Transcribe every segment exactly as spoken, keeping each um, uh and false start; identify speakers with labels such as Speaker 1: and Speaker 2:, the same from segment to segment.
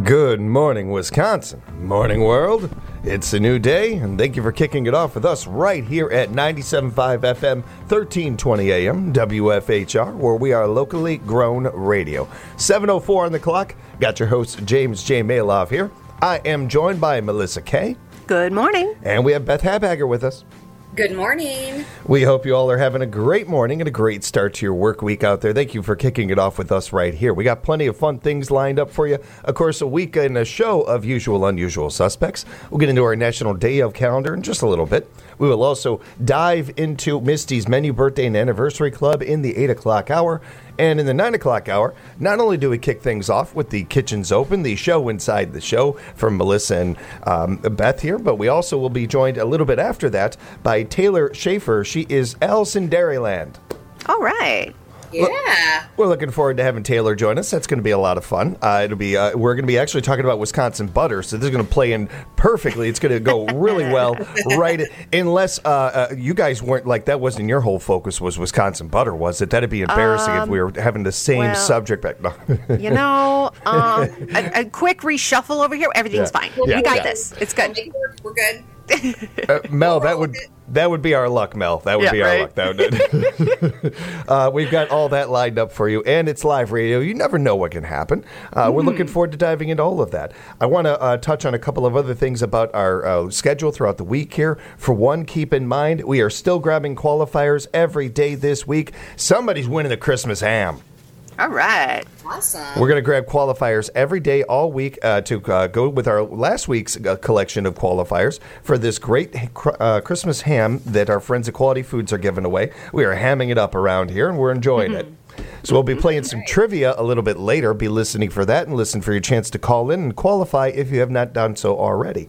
Speaker 1: Good morning, Wisconsin. Morning, world. It's a new day, and thank you for kicking it off with us right here at ninety-seven point five F M, thirteen twenty A M, W F H R, where we are locally grown radio. seven oh four on the clock. Got your host, James J. Maloff here. I am joined by Melissa Kay.
Speaker 2: Good morning.
Speaker 1: And we have Beth Habhager with us.
Speaker 3: Good morning.
Speaker 1: We hope you all are having a great morning and a great start to your work week out there. Thank you for kicking it off with us right here. We got plenty of fun things lined up for you. Of course, a week and a show of usual, unusual suspects. We'll get into our National Day of calendar in just a little bit. We will also dive into Misty's Menu Birthday and Anniversary Club in the eight o'clock hour. And in the nine o'clock hour, not only do we kick things off with the Kitchens Open, the show inside the show from Melissa and um, Beth here, but we also will be joined a little bit after that by Taylor Schaefer. She is Allison Dairyland.
Speaker 2: All right.
Speaker 3: Yeah.
Speaker 1: We're looking forward to having Taylor join us. That's going to be a lot of fun. Uh, it'll be. Uh, we're going to be actually talking about Wisconsin butter, so this is going to play in perfectly. It's going to go really well, right? Unless uh, uh, you guys weren't like that. Wasn't your whole focus was Wisconsin butter, was it? That'd be embarrassing um, if we were having the same
Speaker 2: well,
Speaker 1: subject back. No.
Speaker 2: You know, um, a, a quick reshuffle over here. Everything's
Speaker 1: Yeah.
Speaker 2: fine.
Speaker 1: Yeah.
Speaker 2: We got
Speaker 1: Yeah.
Speaker 2: this. It's good.
Speaker 3: We're good.
Speaker 1: Uh, Mel, that would that would be our luck, Mel. That would
Speaker 2: Yeah,
Speaker 1: be our
Speaker 2: right.
Speaker 1: luck. That would, uh, we've got all that lined up for you, and it's live radio. You never know what can happen. Uh, mm. We're looking forward to diving into all of that. I want to uh, touch on a couple of other things about our uh, schedule throughout the week here. For one, keep in mind, we are still grabbing qualifiers every day this week. Somebody's winning the Christmas ham.
Speaker 2: All right.
Speaker 3: Awesome.
Speaker 1: We're going to grab qualifiers every day, all week, uh, to uh, go with our last week's uh, collection of qualifiers for this great uh, Christmas ham that our friends at Quality Foods are giving away. We are hamming it up around here, and we're enjoying it. So we'll be playing some trivia a little bit later. Be listening for that and listen for your chance to call in and qualify if you have not done so already.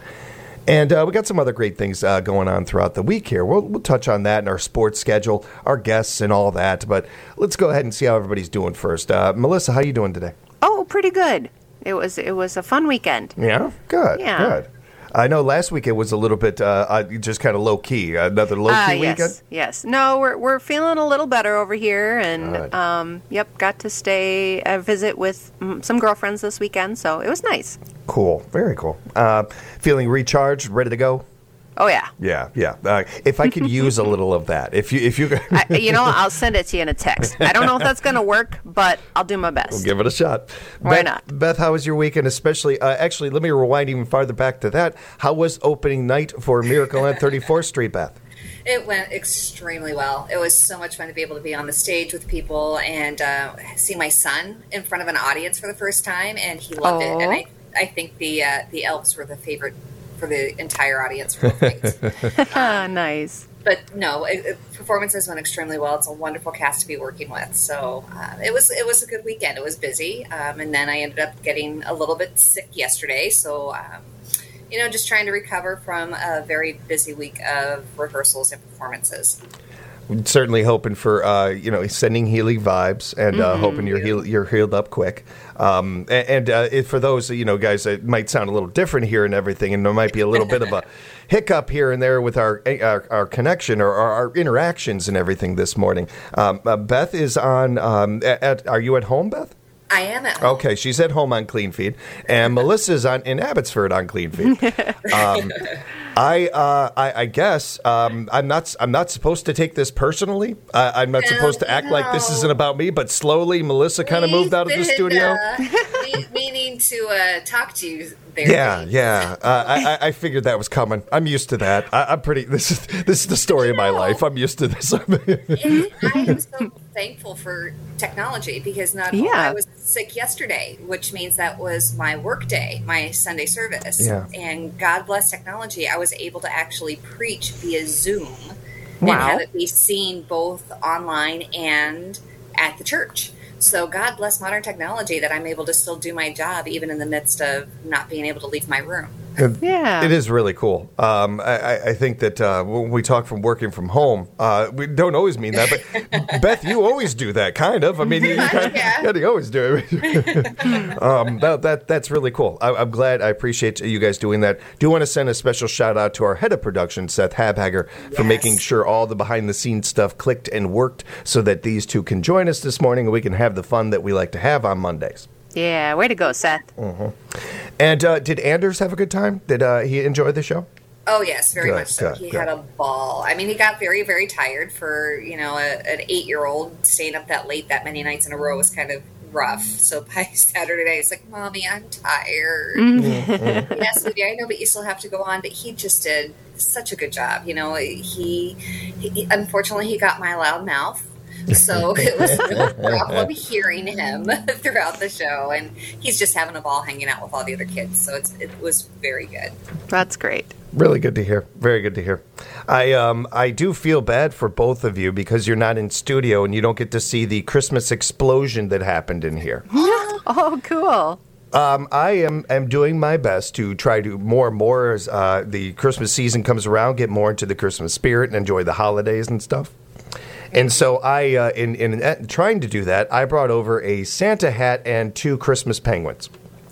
Speaker 1: And uh, we got some other great things uh, going on throughout the week here. We'll, we'll touch on that in our sports schedule, our guests, and all that. But let's go ahead and see how everybody's doing first. Uh, Melissa, how you doing today?
Speaker 2: Oh, pretty good. It was it was a fun weekend.
Speaker 1: Yeah? Good.
Speaker 2: Yeah.
Speaker 1: Good. I know last week it was a little bit uh, uh, just kind of low-key. Another low-key
Speaker 2: uh, yes,
Speaker 1: weekend?
Speaker 2: Yes. No, we're we're feeling a little better over here. And,
Speaker 1: Good.
Speaker 2: um, yep, got to stay, uh, visit with mm, some girlfriends this weekend. So it was nice.
Speaker 1: Cool. Very cool. Uh, feeling recharged, ready to go?
Speaker 2: Oh, yeah.
Speaker 1: Yeah, yeah. Uh, if I could use a little of that. If you, if you,
Speaker 2: I, you know, I'll send it to you in a text. I don't know if that's going to work, but I'll do my best.
Speaker 1: We'll give it a shot.
Speaker 2: Why
Speaker 1: Beth,
Speaker 2: not?
Speaker 1: Beth, how was your weekend? Especially, uh, actually, let me rewind even farther back to that. How was opening night for Miracle on thirty-fourth Street, Beth?
Speaker 3: It went extremely well. It was so much fun to be able to be on the stage with people and uh, see my son in front of an audience for the first time, and he loved
Speaker 2: Aw.
Speaker 3: it. And I, I think the uh, the elves were the favorite for the entire audience for both nights.
Speaker 2: Ah, nice.
Speaker 3: But no, it, it, performances went extremely well. It's a wonderful cast to be working with. So uh, it was it was a good weekend. It was busy, um, and then I ended up getting a little bit sick yesterday. So um, you know, just trying to recover from a very busy week of rehearsals and performances.
Speaker 1: Certainly hoping for, uh, you know, sending healing vibes and uh,
Speaker 2: Mm-hmm.
Speaker 1: hoping you're, heal- you're healed up quick. Um, and and uh, if for those, you know, guys, it might sound a little different here and everything, and there might be a little bit of a hiccup here and there with our our, our connection or our, our interactions and everything this morning. Um, uh, Beth is on, um, at, at, are you at home, Beth?
Speaker 3: I am at home.
Speaker 1: Okay, she's at home on Clean Feed, and Melissa's on in Abbotsford on Clean Feed. Um, I, uh, I I guess um, I'm not I'm not supposed to take this personally. Uh, I'm not
Speaker 3: No,
Speaker 1: supposed to act like this
Speaker 3: no.
Speaker 1: isn't about me. But slowly, Melissa kind of moved out of the
Speaker 3: We've been,
Speaker 1: studio.
Speaker 3: Uh, me- meaning to uh, talk to you there.
Speaker 1: Yeah,
Speaker 3: Dave.
Speaker 1: yeah. Uh, I, I- I figured that was coming. I'm used to that. I, I'm pretty. This is this is the story of my
Speaker 3: No.
Speaker 1: life. I'm used to this.
Speaker 3: And I am so thankful for technology because not only
Speaker 2: Yeah.
Speaker 3: I was sick yesterday, which means that was my work day, my Sunday service.
Speaker 1: Yeah.
Speaker 3: And God bless technology, I was able to actually preach via Zoom
Speaker 2: Wow.
Speaker 3: and have it be seen both online and at the church. So God bless modern technology that I'm able to still do my job even in the midst of not being able to leave my room.
Speaker 2: Yeah.
Speaker 1: It is really cool. Um, I, I- I think that uh, when we talk from working from home, uh, we don't always mean that, but Beth, you always do that, kind of. I mean, you, kind
Speaker 3: Yeah.
Speaker 1: yeah, you always do it. um, that, that that's really cool. I, I'm glad. I appreciate you guys doing that. Do want to send a special shout out to our head of production, Seth Habhager, for
Speaker 3: Yes.
Speaker 1: making sure all the behind the scenes stuff clicked and worked, so that these two can join us this morning and we can have the fun that we like to have on Mondays.
Speaker 2: Yeah, way to go, Seth.
Speaker 1: Mm-hmm. And uh, did Anders have a good time? Did uh, he enjoy the show?
Speaker 3: Oh, yes, very
Speaker 1: Good,
Speaker 3: much so.
Speaker 1: good,
Speaker 3: He
Speaker 1: good.
Speaker 3: had a ball. I mean, he got very, very tired for, you know, a, an eight-year-old staying up that late that many nights in a row was kind of rough. So by Saturday night, he's like, Mommy, I'm tired.
Speaker 1: Mm-hmm.
Speaker 3: Yes, Lydia, I know, but you still have to go on. But he just did such a good job. You know, he, he unfortunately, he got my loud mouth. So it was no problem hearing him throughout the show. And he's just having a ball hanging out with all the other kids. So it's, it was very good.
Speaker 2: That's great.
Speaker 1: Really good to hear. Very good to hear. I um I do feel bad for both of you because you're not in studio and you don't get to see the Christmas explosion that happened in here.
Speaker 2: Oh, cool.
Speaker 1: Um, I am am doing my best to try to more and more as uh, the Christmas season comes around, get more into the Christmas spirit and enjoy the holidays and stuff. And so I, uh, in in uh, trying to do that, I brought over a Santa hat and two Christmas penguins.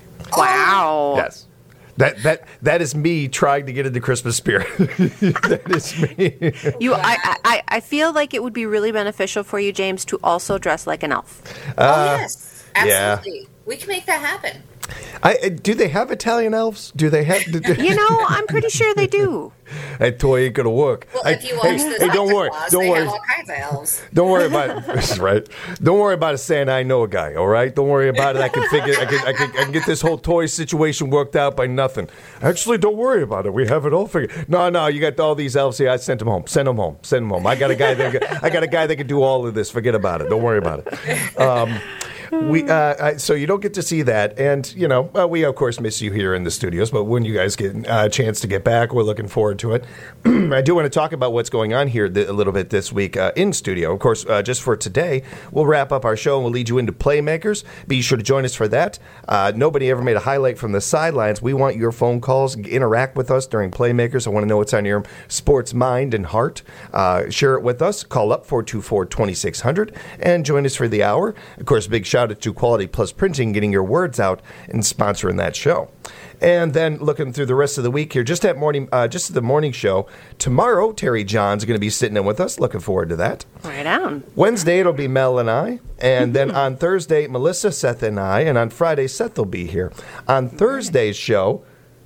Speaker 2: Wow.
Speaker 1: Yes. That that that is me trying to get into Christmas spirit. That is me.
Speaker 2: You, I, I, I feel like it would be really beneficial for you, James, to also dress like an elf.
Speaker 3: oh, yes.
Speaker 1: yeah.
Speaker 3: Absolutely. We can make that happen.
Speaker 1: I, uh, do they have Italian elves? Do they have? Do,
Speaker 2: You know, I'm pretty sure they do.
Speaker 1: that toy ain't gonna work.
Speaker 3: Well,
Speaker 1: I-
Speaker 3: if you watch
Speaker 1: hey,
Speaker 3: the
Speaker 1: hey,
Speaker 3: Santa
Speaker 1: don't worry,
Speaker 3: Claus,
Speaker 1: don't
Speaker 3: they
Speaker 1: worry,
Speaker 3: have all kinds of elves.
Speaker 1: don't worry about it. Right. Don't worry about it, Santa. I know a guy. All right. Don't worry about it. I can figure. I can. I can. I can get this whole toy situation worked out by nothing. Actually, don't worry about it. We have it all figured. No, no. You got all these elves here. I sent them home. Send them home. Send them home. I got a guy that. I got a guy that can do all of this. Forget about it. Don't worry about it. Um, We uh, I- so you don't get to see that, and you know uh, we of course miss you here in the studios. But when you guys get uh, a chance to get back, we're looking forward to it. I do want to talk about what's going on here th- a little bit this week uh, in studio. Of course, uh, just for today, we'll wrap up our show and we'll lead you into Playmakers. Be sure to join us for that. Uh, nobody ever made a highlight from the sidelines. We want your phone calls. Interact with us during Playmakers. I want to know what's on your sports mind and heart. Uh, share it with us. Call up four two four, two six zero zero and join us for the hour. Of course, big shout out to Quality Plus Printing, getting your words out and sponsoring that show. And then looking through the rest of the week here, just at morning, uh, just at the morning show tomorrow. Terry John's going to be sitting in with us. Looking forward to that.
Speaker 2: Right on.
Speaker 1: Wednesday it'll be Mel and I, and then on Thursday Melissa, Seth, and I, and on Friday Seth will be here. On Thursday's show,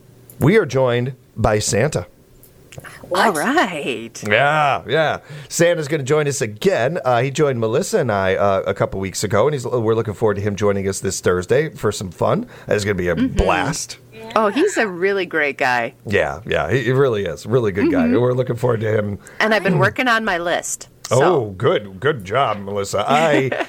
Speaker 1: we are joined by Santa.
Speaker 3: What?
Speaker 2: All right.
Speaker 1: Yeah, yeah. Santa's going to join us again. Uh, he joined Melissa and I uh, a couple weeks ago, and he's, we're looking forward to him joining us this Thursday for some fun. It's going to be a blast.
Speaker 2: Oh, he's a really great guy.
Speaker 1: Yeah, yeah, he, he really is. Really good guy. We're looking forward to him.
Speaker 2: And I've been working on my list.
Speaker 1: Oh,
Speaker 2: So,
Speaker 1: good, good job, Melissa. I,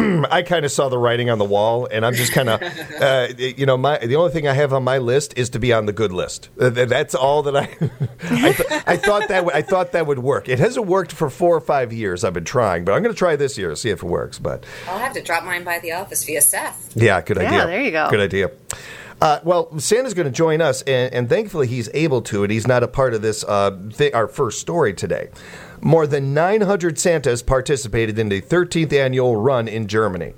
Speaker 1: I kind of saw the writing on the wall, and I'm just kind of, uh, you know, my the only thing I have on my list is to be on the good list. Uh, th- that's all that I, I, th- I thought that w- I thought that would work. It hasn't worked for four or five years. I've been trying, but I'm going to try this year to see if it works. But
Speaker 3: I'll have to drop mine by the office via Seth.
Speaker 1: yeah, good
Speaker 2: Yeah,
Speaker 1: idea.
Speaker 2: there you go.
Speaker 1: Good idea. Uh, well, Santa's going to join us, and, and thankfully he's able to, and he's not a part of this, uh, thi- our first story today. More than nine hundred Santas participated in the thirteenth annual run in Germany.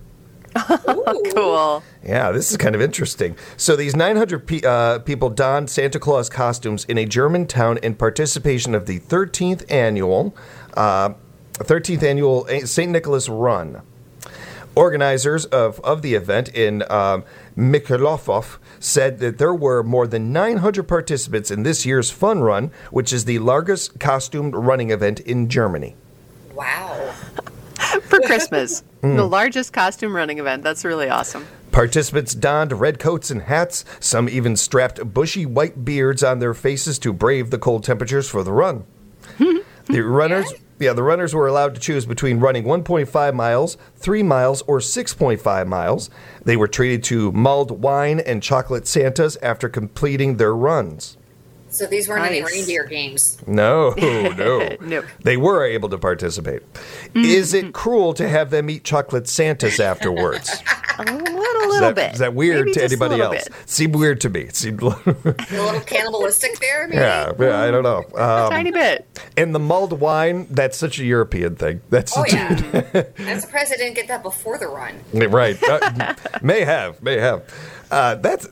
Speaker 2: cool.
Speaker 1: Yeah, this is kind of interesting. So these nine hundred pe- uh, people donned Santa Claus costumes in a German town in participation of the thirteenth annual, uh, thirteenth annual Saint Nicholas Run. Organizers of, of the event in um, Mikulov said that there were more than nine hundred participants in this year's fun run, which is the largest costumed running event in Germany.
Speaker 3: Wow.
Speaker 2: For Christmas. The largest costume running event. That's really awesome.
Speaker 1: Participants donned red coats and hats. Some even strapped bushy white beards on their faces to brave the cold temperatures for the run. The runners, yeah, the runners were allowed to choose between running one point five miles, three miles, or six point five miles. They were treated to mulled wine and chocolate Santas after completing their runs.
Speaker 3: So these weren't any
Speaker 2: Nice.
Speaker 3: reindeer games.
Speaker 1: No, no.
Speaker 2: Nope.
Speaker 1: They were able to participate. Is it cruel to have them eat chocolate Santas afterwards?
Speaker 2: A little, little
Speaker 1: Is that,
Speaker 2: bit.
Speaker 1: is that weird
Speaker 2: Maybe
Speaker 1: to
Speaker 2: just a
Speaker 1: anybody
Speaker 2: little
Speaker 1: else?
Speaker 2: bit.
Speaker 1: Seemed weird to me. It seemed,
Speaker 3: A little cannibalistic there, maybe?
Speaker 1: yeah, yeah, I don't know. Um,
Speaker 2: Tiny bit.
Speaker 1: and the mulled wine, that's such a European thing. That's
Speaker 3: Oh,
Speaker 1: such
Speaker 3: yeah. I'm surprised I didn't get that before the run.
Speaker 1: a, right. Uh, may have, may have. Uh, that's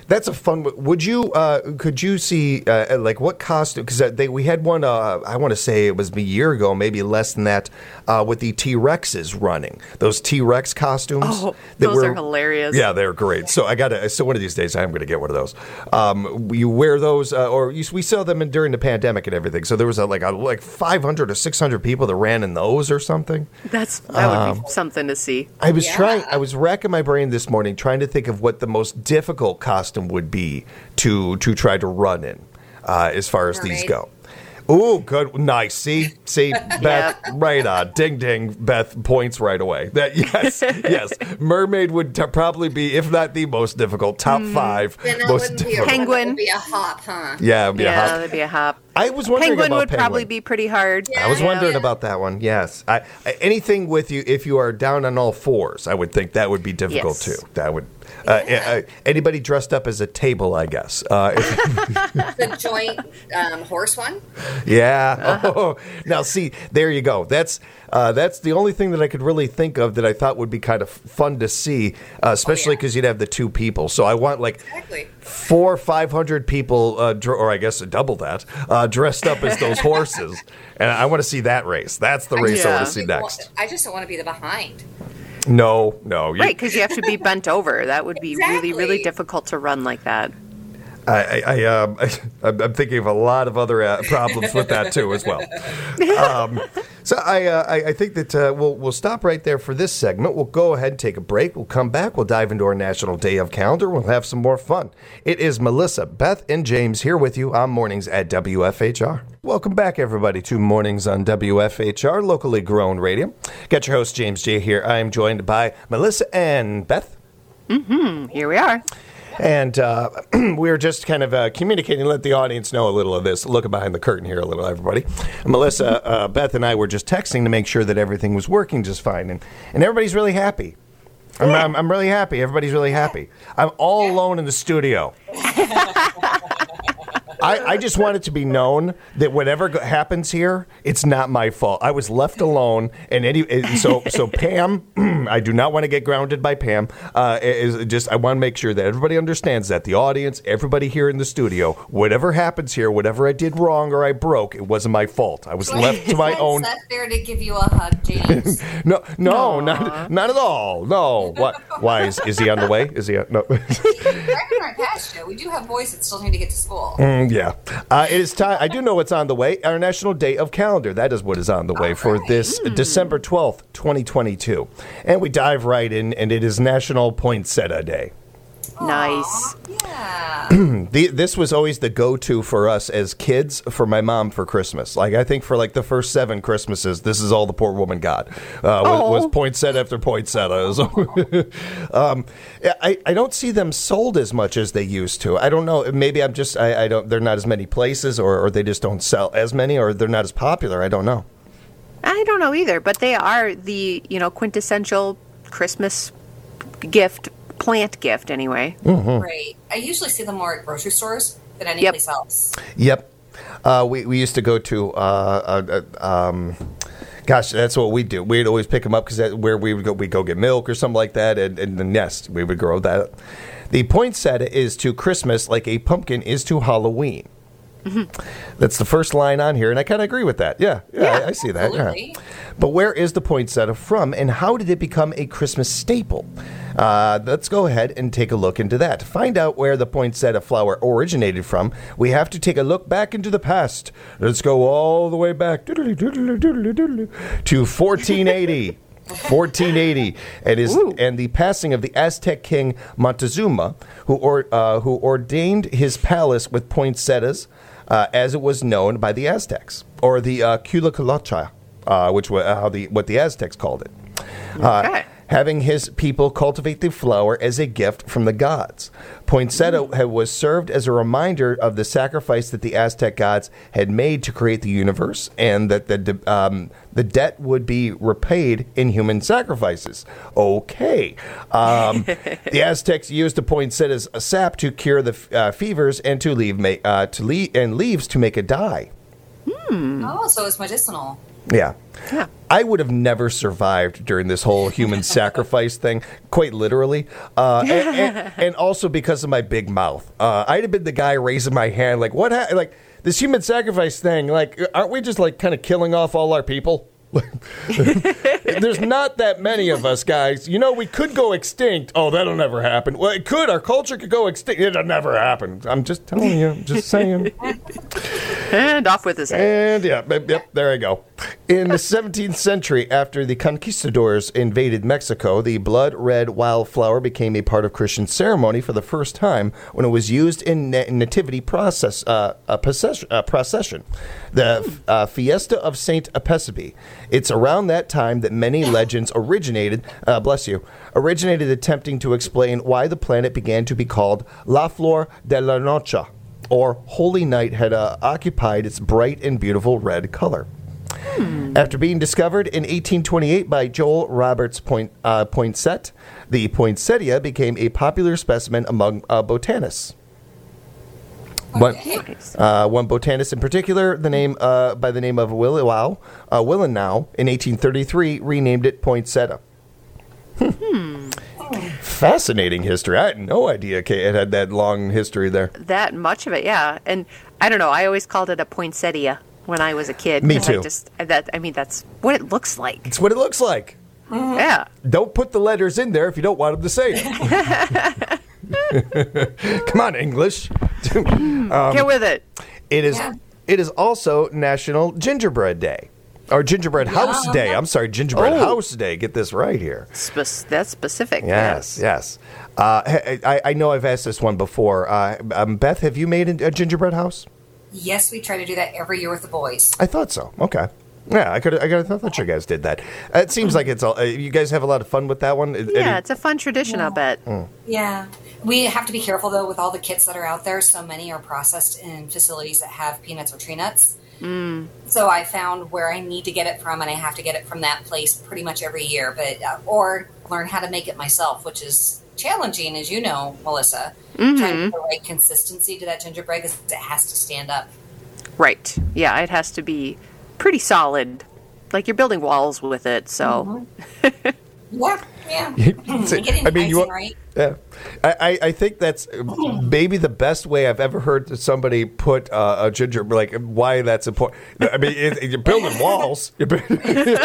Speaker 1: That's a fun. Would you? Uh, could you see uh, like what costume? Because they we had one. Uh, I want to say it was a year ago, maybe less than that, uh, with the T Rexes running those T Rex costumes.
Speaker 2: Oh,
Speaker 1: that
Speaker 2: those
Speaker 1: were,
Speaker 2: are hilarious.
Speaker 1: Yeah, they're great. So I got to. So one of these days, I'm going to get one of those. Um, you wear those, uh, or you, we saw them in, during the pandemic and everything. So there was a, like a, like five hundred or six hundred people that ran in those or something.
Speaker 2: That's that would um, be something to see.
Speaker 1: I was
Speaker 3: Yeah.
Speaker 1: trying. I was racking my brain this morning trying to think of what the most difficult costume would be to to try to run in, uh, as far as
Speaker 3: Mermaid.
Speaker 1: these go. Ooh, good, nice. See, see, Beth, right on, ding, ding. Beth points right away. That yes, yes. Mermaid would t- probably be, if not the most difficult, top five
Speaker 3: Then that
Speaker 1: most
Speaker 3: wouldn't be a
Speaker 1: difficult.
Speaker 2: Penguin.
Speaker 3: That would be a hop, huh?
Speaker 1: Yeah, it'd be a
Speaker 2: Yeah,
Speaker 1: hop.
Speaker 2: that'd be a hop.
Speaker 1: I was wondering
Speaker 2: Penguin
Speaker 1: about
Speaker 2: would
Speaker 1: penguin.
Speaker 2: probably be pretty hard.
Speaker 1: I was
Speaker 3: Yeah.
Speaker 1: wondering
Speaker 3: Yeah.
Speaker 1: about that one. Yes, I, I, anything with you if you are down on all fours, I would think that would be difficult
Speaker 2: Yes.
Speaker 1: too. That would. Uh, uh, anybody dressed up as a table, I guess. Uh, if,
Speaker 3: The joint um, horse one.
Speaker 1: yeah. Oh, now see, there you go. That's uh, that's the only thing that I could really think of that I thought would be kind of fun to see, uh, especially
Speaker 3: Oh, yeah.
Speaker 1: because you'd have the two people. So I want like
Speaker 3: Exactly.
Speaker 1: four, five hundred people, uh, dr- or I guess double that, uh, dressed up as those horses, and I want to see that race. That's the race I
Speaker 2: Yeah.
Speaker 1: want to see next.
Speaker 3: I just don't want to be the behind.
Speaker 1: No, no. you-
Speaker 2: Right, because you have to be bent over. That would be really, really
Speaker 3: Exactly.
Speaker 2: difficult to run like that.
Speaker 1: I, I, I, um, I, I'm thinking of a lot of other uh, problems with that too, as well. Um, so I, uh, I, I think that uh, we'll we'll stop right there for this segment. We'll go ahead and take a break. We'll come back. We'll dive into our National Day of Calendar. We'll have some more fun. It is Melissa, Beth, and James here with you on Mornings at W F H R. Welcome back, everybody, to Mornings on W F H R, locally grown radio. Got your host, James J. here. I am joined by Melissa and Beth.
Speaker 2: Here we are.
Speaker 1: And uh, we were just kind of uh, communicating, let the audience know a little of this, looking behind the curtain here a little, everybody. Melissa, uh, Beth, and I were just texting to make sure that everything was working just fine. And, and everybody's really happy. I'm, I'm, I'm really happy. Everybody's really happy. I'm all alone in the studio. I, I just want it to be known that whatever go- happens here, it's not my fault. I was left alone, and any and so so Pam, I do not want to get grounded by Pam. Uh, is just I want to make sure that everybody understands that the audience, everybody here in the studio, whatever happens here, whatever I did wrong or I broke, it wasn't my fault. I was left to my
Speaker 3: Is
Speaker 1: own.
Speaker 3: that fair to give you a hug, James?
Speaker 1: No, no, not not at all. No, what? Why is is he on the way? Is he on, no?
Speaker 3: Driving right past you. We do have boys that still need to get to school.
Speaker 1: Mm, yeah. Uh, it is time. I do know what's on the way. Our National Day of Calendar. That is what is on the way for this December twelfth, twenty twenty-two. And we dive right in, and it is National Poinsettia Day.
Speaker 2: Nice.
Speaker 3: Yeah.
Speaker 1: The, this was always the go-to for us as kids for my mom for Christmas. Like, I think for like the first seven Christmases, this is all the poor woman got. Uh,
Speaker 2: Oh.
Speaker 1: was, was poinsettia after poinsettia. So, um, I, I don't see them sold as much as they used to. I don't know. Maybe I'm just, I, I don't, they're not as many places, or, or they just don't sell as many, or they're not as popular. I don't know.
Speaker 2: I don't know either, but they are the, you know, quintessential Christmas gift, plant gift anyway.
Speaker 3: Right. I usually see them more at grocery stores than any
Speaker 2: Yep.
Speaker 3: place else.
Speaker 1: Yep. Uh, we, we used to go to, uh, uh, um, gosh, that's what we do. We'd always pick them up because where we would go, we'd go get milk or something like that, and, and the nest, we would grow that. The poinsettia is to Christmas like a pumpkin is to Halloween. That's the first line on here, and I kind of agree with that. Yeah, yeah,
Speaker 2: Yeah,
Speaker 1: I, I see that. Yeah.
Speaker 3: absolutely.
Speaker 1: But where is the poinsettia from, and how did it become a Christmas staple? Uh, let's go ahead and take a look into that. To find out where the poinsettia flower originated from, we have to take a look back into the past. Let's go all the way back to fourteen eighty. fourteen eighty, and is
Speaker 2: Ooh.
Speaker 1: and the passing of the Aztec king Montezuma, who or, uh, who ordained his palace with poinsettias, uh, as it was known by the Aztecs, or the uh, Culiculacha, uh, which was how the what the Aztecs called it. Uh,
Speaker 2: Okay.
Speaker 1: Having his people cultivate the flower as a gift from the gods. Poinsettia ha- was served as a reminder of the sacrifice that the Aztec gods had made to create the universe, and that the de- um, the debt would be repaid in human sacrifices. Okay. Um, the Aztecs used the poinsettia's sap to cure the f- uh, fevers and to leave ma- uh, to le- and leaves to make a dye.
Speaker 3: Oh, so it's medicinal.
Speaker 1: Yeah.
Speaker 2: Yeah.
Speaker 1: I would have never survived during this whole human sacrifice thing, quite literally. Uh, and, and, and also because of my big mouth. Uh, I'd have been the guy raising my hand, like, what? Ha- like, this human sacrifice thing, like, aren't we just, like, kind of killing off all our people? There's not that many of us, guys. You know, we could go extinct. Oh, that'll never happen. Well, it could. Our culture could go extinct. It'll never happen. I'm just telling you. I'm just saying.
Speaker 2: And off with his head.
Speaker 1: And, yeah, yep, yep, there I go. In the seventeenth century, after the conquistadors invaded Mexico, the blood red wildflower became a part of Christian ceremony for the first time when it was used in na- nativity process, uh, a procession, uh, procession, the uh, Fiesta of Saint Epiphany. It's around that time that many legends originated, uh, bless you, originated attempting to explain why the planet began to be called La Flor de la Noche, or Holy Night had uh, occupied its bright and beautiful red color. Hmm. After being discovered in eighteen twenty-eight by Joel Roberts Point, uh, Poinsett, the poinsettia became a popular specimen among uh, botanists. One, uh, one botanist in particular, the name uh, by the name of Willow, uh, Willenow, in eighteen thirty-three, renamed it poinsettia. Hmm. Fascinating history. I had no idea it had that long history there.
Speaker 2: That much of it, yeah. And I don't know. I always called it a poinsettia when I was a kid.
Speaker 1: Me too.
Speaker 2: I just that I mean, that's what it looks like.
Speaker 1: It's what it looks like.
Speaker 2: Mm-hmm. Yeah.
Speaker 1: Don't put the letters in there if you don't want them to say it. Come on, English.
Speaker 2: um, Get with it.
Speaker 1: It is. Yeah. It is also National Gingerbread Day. Or Gingerbread House yeah. Day. I'm sorry, Gingerbread oh. House Day. Get this right here.
Speaker 2: Spe- that's specific.
Speaker 1: Yes, yes. yes. Uh, I, I know I've asked this one before. Uh, um, Beth, have you made a gingerbread house?
Speaker 3: Yes, we try to do that every year with the boys.
Speaker 1: I thought so. Okay. Yeah, I could. I, could, I thought you guys did that. Uh, it seems like it's all. Uh, you guys have a lot of fun with that one.
Speaker 2: Yeah, Any, it's a fun tradition.
Speaker 3: Yeah.
Speaker 2: I'll bet.
Speaker 1: Mm.
Speaker 3: Yeah, we have to be careful though with all the kits that are out there. So many are processed in facilities that have peanuts or tree nuts.
Speaker 2: Mm.
Speaker 3: So I found where I need to get it from, and I have to get it from that place pretty much every year. But uh, or learn how to make it myself, which is challenging, as you know, Melissa.
Speaker 2: Mm-hmm.
Speaker 3: Trying to get the right consistency to that gingerbread because it has to stand up.
Speaker 2: Right. Yeah, it has to be pretty solid. Like you're building walls with it, so.
Speaker 3: Mm-hmm. yeah, yeah.
Speaker 1: I mean, you want,
Speaker 3: right.
Speaker 1: Yeah, I, I think that's maybe the best way I've ever heard somebody put uh, a ginger, like why that's important. I mean, it, you're building walls. You're building,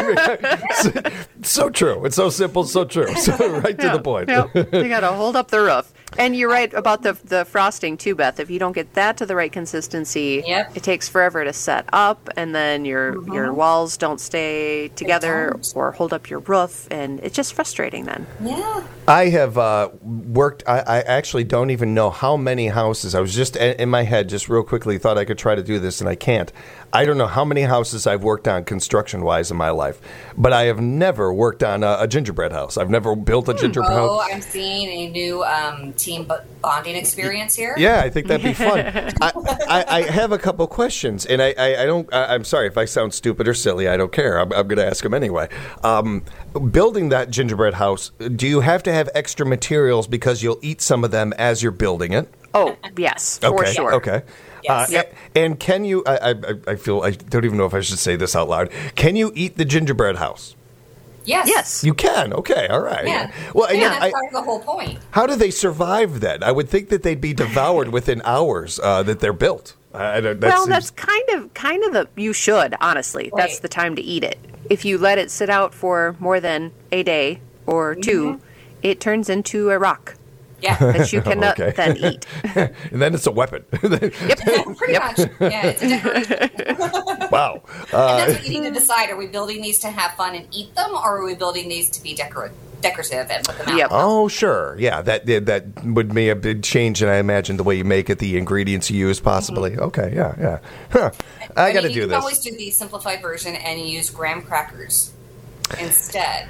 Speaker 1: so, so true. It's so simple, so true. So right to
Speaker 2: yeah,
Speaker 1: the point.
Speaker 2: Yeah. You got to hold up the roof. And you're right about the the frosting too, Beth. If you don't get that to the right consistency,
Speaker 3: yep.
Speaker 2: it takes forever to set up, and then your mm-hmm. your walls don't stay together or hold up your roof, and it's just frustrating then.
Speaker 3: Yeah.
Speaker 1: I have uh, worked. I, I actually don't even know how many houses. I was just in my head, just real quickly, thought I could try to do this, and I can't. I don't know how many houses I've worked on construction-wise in my life, but I have never worked on a, a gingerbread house. I've never built a gingerbread
Speaker 3: oh,
Speaker 1: house.
Speaker 3: Oh, I'm seeing a new um, team bonding experience here.
Speaker 1: Yeah, I think that'd be fun. I, I, I have a couple questions, and I, I, I don't. I, I'm sorry if I sound stupid or silly. I don't care. I'm, I'm going to ask them anyway. Um, building that gingerbread house, do you have to have extra materials because you'll eat some of them as you're building it?
Speaker 2: Oh, yes, for
Speaker 1: okay,
Speaker 2: sure.
Speaker 1: Okay.
Speaker 3: Yes.
Speaker 1: Uh,
Speaker 2: yep.
Speaker 1: And can you? I, I I feel I don't even know if I should say this out loud. Can you eat the gingerbread house?
Speaker 3: Yes.
Speaker 2: Yes.
Speaker 1: You can. Okay. All right.
Speaker 3: Yeah.
Speaker 1: Well,
Speaker 3: yeah,
Speaker 1: know,
Speaker 3: that's
Speaker 1: I,
Speaker 3: part of the whole point.
Speaker 1: How do they survive then? I would think that they'd be devoured within hours uh, that they're built. I, that
Speaker 2: well,
Speaker 1: seems...
Speaker 2: that's kind of kind of the you should honestly.
Speaker 3: Right.
Speaker 2: That's the time to eat it. If you let it sit out for more than a day or two, mm-hmm. it turns into a rock.
Speaker 3: Yeah,
Speaker 2: that you cannot
Speaker 1: okay.
Speaker 2: then eat.
Speaker 1: And then it's a weapon.
Speaker 2: Yep,
Speaker 3: pretty
Speaker 2: yep.
Speaker 3: much. Yeah, it's a decoration.
Speaker 1: Wow. Uh,
Speaker 3: and that's what you need to decide: are we building these to have fun and eat them, or are we building these to be decor- decorative and put them out?
Speaker 2: Yep.
Speaker 1: Oh, sure. Yeah, that that would be a big change, and I imagine the way you make it, the ingredients you use, possibly. Mm-hmm. Okay. Yeah. Yeah. Huh. I, I got to do this. You
Speaker 3: can always do the simplified version and use graham crackers instead.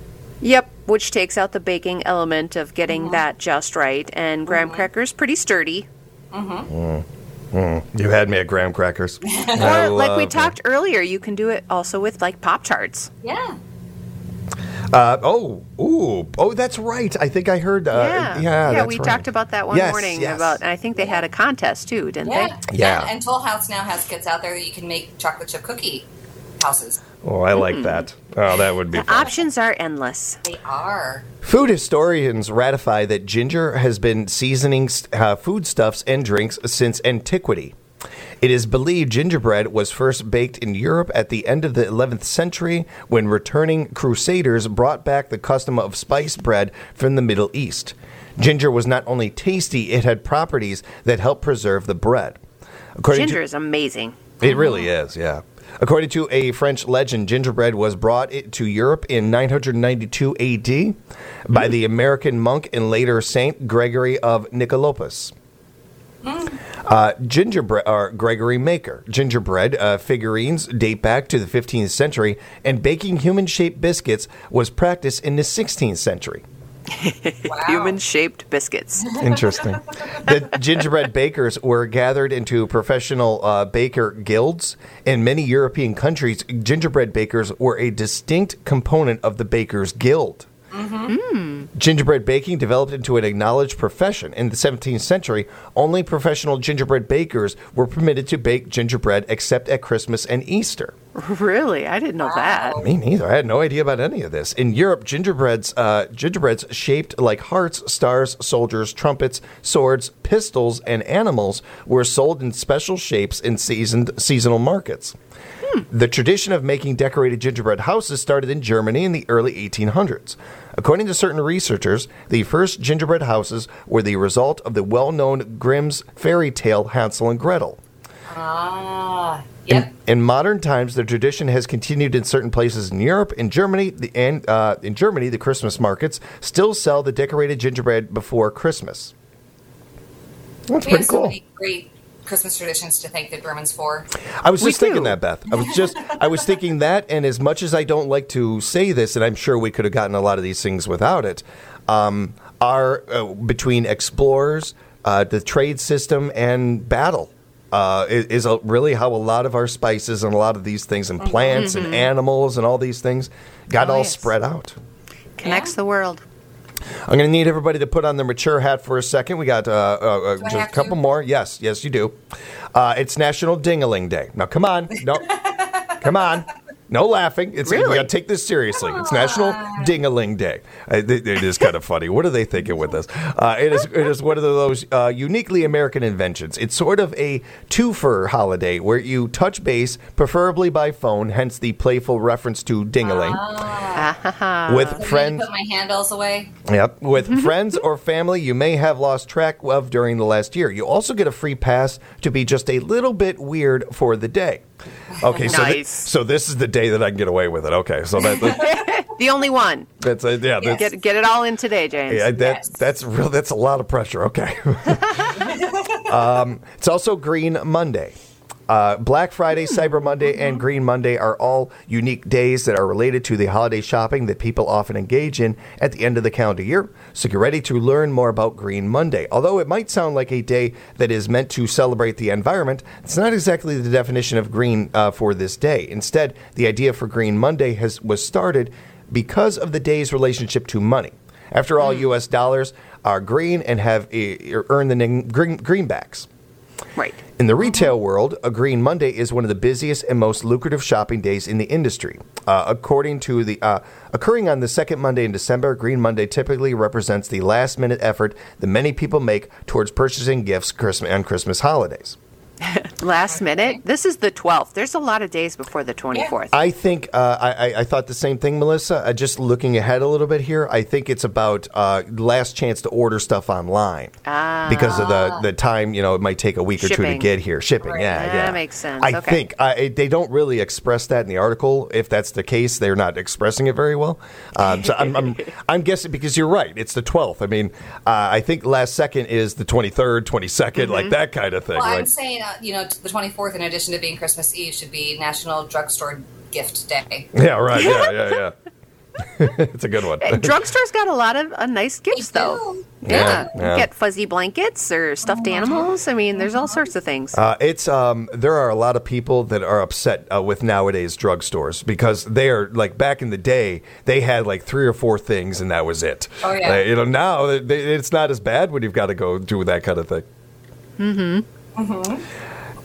Speaker 2: Yep, which takes out the baking element of getting
Speaker 3: mm-hmm.
Speaker 2: that just right. And graham
Speaker 3: mm-hmm.
Speaker 2: crackers, pretty sturdy.
Speaker 3: Mm-hmm.
Speaker 1: Mm. Mm. You had me at graham crackers.
Speaker 2: Or, like we talked it. earlier, you can do it also with, like, Pop-Tarts.
Speaker 3: Yeah.
Speaker 1: Uh, oh, ooh, oh, that's right. I think I heard. Uh,
Speaker 2: yeah,
Speaker 1: yeah,
Speaker 2: yeah. We
Speaker 1: right.
Speaker 2: talked about that one
Speaker 1: yes,
Speaker 2: morning.
Speaker 1: Yes.
Speaker 2: About, and I think they had a contest too, didn't
Speaker 3: yeah.
Speaker 2: they?
Speaker 1: Yeah.
Speaker 3: yeah. And Toll House now has kits out there that you can make chocolate chip cookie houses.
Speaker 1: Oh, I like that. Oh, that would be
Speaker 2: The
Speaker 1: fun.
Speaker 2: options are endless.
Speaker 3: They are.
Speaker 1: Food historians ratify that ginger has been seasoning uh, foodstuffs and drinks since antiquity. It is believed gingerbread was first baked in Europe at the end of the eleventh century when returning crusaders brought back the custom of spiced bread from the Middle East. Ginger was not only tasty, it had properties that helped preserve the bread. According
Speaker 2: Ginger
Speaker 1: to,
Speaker 2: is amazing.
Speaker 1: it really is, yeah. According to a French legend, gingerbread was brought to Europe in nine hundred ninety-two A D by the American monk and later Saint Gregory of Nicolopus. Uh, gingerbread, or Gregory Maker. Gingerbread uh, figurines date back to the fifteenth century, and baking human-shaped biscuits was practiced in the sixteenth century.
Speaker 3: Wow.
Speaker 2: Human-shaped biscuits.
Speaker 1: Interesting. The gingerbread bakers were gathered into professional uh, baker guilds. In many European countries, gingerbread bakers were a distinct component of the Bakers Guild. Mm-hmm. Gingerbread baking developed into an acknowledged profession. In the seventeenth century, only professional gingerbread bakers were permitted to bake gingerbread except at Christmas and Easter.
Speaker 2: Really? I didn't know
Speaker 3: Wow.
Speaker 2: that.
Speaker 1: Me neither. I had no idea about any of this. In Europe, gingerbreads, uh, gingerbreads shaped like hearts, stars, soldiers, trumpets, swords, pistols, and animals were sold in special shapes in seasoned seasonal markets. The tradition of making decorated gingerbread houses started in Germany in the early eighteen hundreds. According to certain researchers, the first gingerbread houses were the result of the well-known Grimm's fairy tale Hansel and Gretel.
Speaker 3: Ah, yep.
Speaker 1: In, in modern times, the tradition has continued in certain places in Europe. In Germany, the, and uh, in Germany, the Christmas markets still sell the decorated gingerbread before Christmas. That's
Speaker 3: We have
Speaker 1: pretty
Speaker 3: so
Speaker 1: cool.
Speaker 3: many great Christmas traditions to thank the Germans for.
Speaker 1: I was
Speaker 2: We
Speaker 1: just thinking
Speaker 2: do.
Speaker 1: that, Beth. I was just, I was thinking that, and as much as I don't like to say this, and I'm sure we could have gotten a lot of these things without it, um, are uh, between explorers, uh, the trade system, and battle. Uh, is, is a, really how a lot of our spices and a lot of these things, and plants and animals and all these things, got
Speaker 2: Oh,
Speaker 1: all
Speaker 2: yes.
Speaker 1: spread out.
Speaker 2: Connects
Speaker 3: Yeah.
Speaker 2: the world.
Speaker 1: I'm going to need everybody to put on their mature hat for a second. We got uh, uh, uh,
Speaker 3: Do I
Speaker 1: just a
Speaker 3: have
Speaker 1: couple
Speaker 3: to?
Speaker 1: more. Yes, yes, you do. Uh, it's National Ding-a-Ling Day. Now, come on. No, come on. No laughing. It's,
Speaker 2: Really?
Speaker 1: We got to take this seriously. It's National Ding-a-Ling Day. Uh, it, it is kind of funny. What are they thinking with this? Uh, it is it is one of those uh, uniquely American inventions. It's sort of a twofer holiday where you touch base, preferably by phone, hence the playful reference to ding-a-ling, with
Speaker 3: So
Speaker 1: friends.
Speaker 3: Put my handles away.
Speaker 1: Yep. With friends or family you may have lost track of during the last year. You also get a free pass to be just a little bit weird for the day. Okay, so thi-
Speaker 2: Nice.
Speaker 1: so this is the day that I can get away with it. Okay, so that, that-
Speaker 2: The only one.
Speaker 1: that's a, yeah, that's,
Speaker 2: Get get it all in today, James.
Speaker 1: yeah, that,
Speaker 3: Yes.
Speaker 1: that's real. That's a lot of pressure. Okay. um, it's also Green Monday. Uh, Black Friday, Cyber Monday, and Green Monday are all unique days that are related to the holiday shopping that people often engage in at the end of the calendar year. So get ready to learn more about Green Monday. Although it might sound like a day that is meant to celebrate the environment, it's not exactly the definition of green uh, for this day. Instead, the idea for Green Monday has was started because of the day's relationship to money. After all, U S dollars are green and have uh, earned the name green, greenbacks.
Speaker 2: Right.
Speaker 1: In the retail world, a Green Monday is one of the busiest and most lucrative shopping days in the industry. Uh, according to the uh, occurring on the second Monday in December, Green Monday typically represents the last-minute effort that many people make towards purchasing gifts Christmas and Christmas holidays.
Speaker 2: Last minute. This is the twelfth. There's a lot of days before the twenty-fourth.
Speaker 1: I think uh, I, I- I thought the same thing, Melissa. Uh, just looking ahead a little bit here, I think it's about uh, last chance to order stuff online
Speaker 2: Ah.
Speaker 1: because of the, the time. You know, it might take a week or two to
Speaker 2: Shipping.
Speaker 1: get here. Shipping,
Speaker 3: Right.
Speaker 1: yeah,
Speaker 2: Yeah,
Speaker 1: yeah,
Speaker 2: that makes sense.
Speaker 1: I
Speaker 2: Okay.
Speaker 1: think uh, it, they don't really express that in the article. If that's the case, they're not expressing it very well. Um, so I'm, I'm I'm guessing because you're right. It's the twelfth. I mean, uh, I think last second is the twenty-third, twenty-second, like that kind of thing.
Speaker 3: Well,
Speaker 1: like,
Speaker 3: I'm saying, uh, you know, the twenty-fourth, in addition to being Christmas Eve, should be National Drugstore Gift Day.
Speaker 1: yeah, right. Yeah, yeah, yeah. It's a good one.
Speaker 2: Hey, drugstores got a lot of uh, nice gifts,
Speaker 3: They
Speaker 2: though.
Speaker 3: do.
Speaker 2: Yeah.
Speaker 1: Yeah.
Speaker 2: You get fuzzy blankets or stuffed animals. I mean, there's all sorts of things.
Speaker 1: Uh, it's um, there are a lot of people that are upset uh, with nowadays drugstores because they are like back in the day they had like three or four things and that was it.
Speaker 3: Oh, yeah.
Speaker 1: Uh, you know now they, they- it's not as bad when you've got to go do that kind of thing. Mm-hmm. Mm-hmm.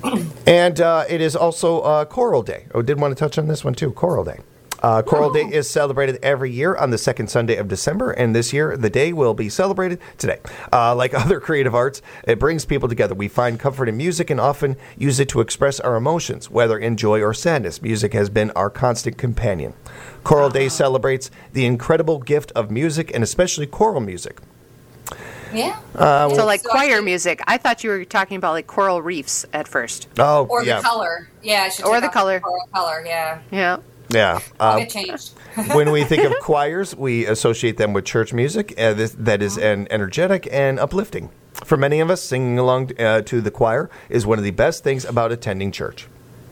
Speaker 1: And uh, it is also uh, Choral Day. Oh, did want to touch on this one too, Choral Day. Uh, Choral Day is celebrated every year on the second Sunday of December, and this year the day will be celebrated today. Uh, like other creative arts, it brings people together. We find comfort in music and often use it to express our emotions, whether in joy or sadness. Music has been our constant companion. Choral Day celebrates the incredible gift of music, and especially choral music.
Speaker 3: Yeah.
Speaker 1: Uh,
Speaker 2: So like
Speaker 3: So
Speaker 2: choir
Speaker 3: actually-
Speaker 2: music. I thought you were talking about like coral reefs at first.
Speaker 1: Oh,
Speaker 3: Or
Speaker 1: yeah.
Speaker 3: the color. Yeah. I should
Speaker 2: Or
Speaker 3: take
Speaker 2: the
Speaker 3: off
Speaker 2: color.
Speaker 3: coral color, yeah.
Speaker 2: Yeah.
Speaker 1: Yeah.
Speaker 3: I'll
Speaker 1: Uh,
Speaker 3: get changed.
Speaker 1: when we think of choirs, we associate them with church music uh, this, that is an energetic and uplifting. For many of us, singing along uh, to the choir is one of the best things about attending church.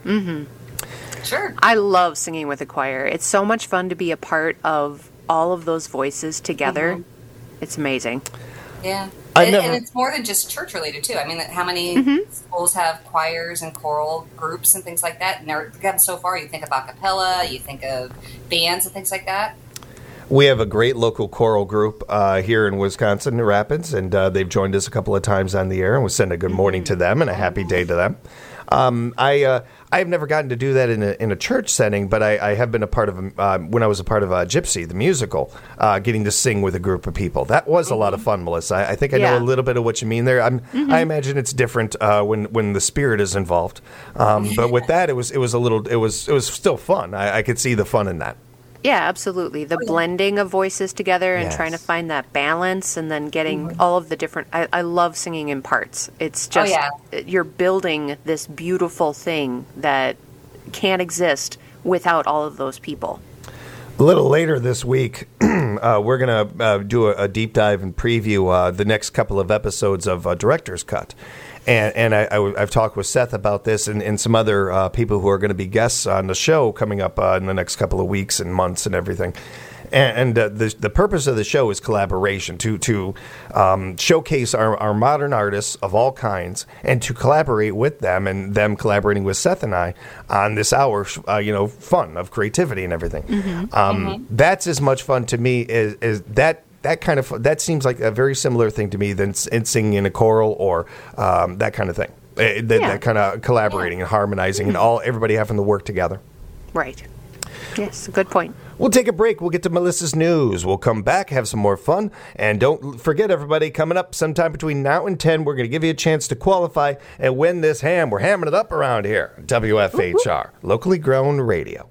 Speaker 3: Sure.
Speaker 2: I love singing with a choir. It's so much fun to be a part of all of those voices together. It's amazing.
Speaker 3: Yeah.
Speaker 1: I've
Speaker 3: And,
Speaker 1: never-
Speaker 3: and it's more than just church related too. I mean, how many
Speaker 2: Mm-hmm.
Speaker 3: schools have choirs and choral groups and things like that? And they're gotten so far. You think of a cappella, you think of bands and things like that.
Speaker 1: We have a great local choral group uh, here in Wisconsin Rapids, and uh, they've joined us a couple of times on the air, and we'll send a good morning to them and a happy day to them. Um, I uh, I've never gotten to do that in a in a church setting, but I, I have been a part of uh, when I was a part of uh, Gypsy, the musical, uh, getting to sing with a group of people. That was a lot of fun, Melissa. I, I think I know
Speaker 2: Yeah.
Speaker 1: a little bit of what you mean there. I'm, I imagine it's different uh, when when the spirit is involved, um, but with that, it was it was a little it was it was still fun. I, I could see the fun in that.
Speaker 2: Yeah, absolutely. The blending of voices together and trying to
Speaker 1: Yes.
Speaker 2: find that balance and then getting all of the different. I, I love singing in parts. It's
Speaker 3: Oh,
Speaker 2: just,
Speaker 3: yeah.
Speaker 2: you're building this beautiful thing that can't exist without all of those people.
Speaker 1: A little later this week, uh, we're going to uh, do a, a deep dive and preview uh, the next couple of episodes of uh, Director's Cut. And, and I, I, I've talked with Seth about this and, and some other uh, people who are going to be guests on the show coming up uh, in the next couple of weeks and months and everything. And, and uh, the, the purpose of the show is collaboration, to to um, showcase our, our modern artists of all kinds and to collaborate with them and them collaborating with Seth and I on this hour, uh, you know, fun of creativity and everything. Um, That's as much fun to me as, as that. That kind of that seems like a very similar thing to me than s- in singing in a choral or um, that kind of thing. Uh, that,
Speaker 2: Yeah.
Speaker 1: that kind of collaborating and harmonizing and all everybody having to work together.
Speaker 2: Right. Yes, good point.
Speaker 1: We'll take a break. We'll get to Melissa's news. We'll come back, have some more fun. And don't forget, everybody, coming up sometime between now and ten, we're going to give you a chance to qualify and win this ham. We're hamming it up around here. W F H R, locally grown radio.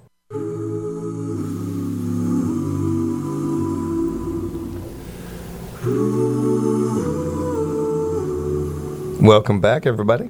Speaker 1: Welcome back, everybody.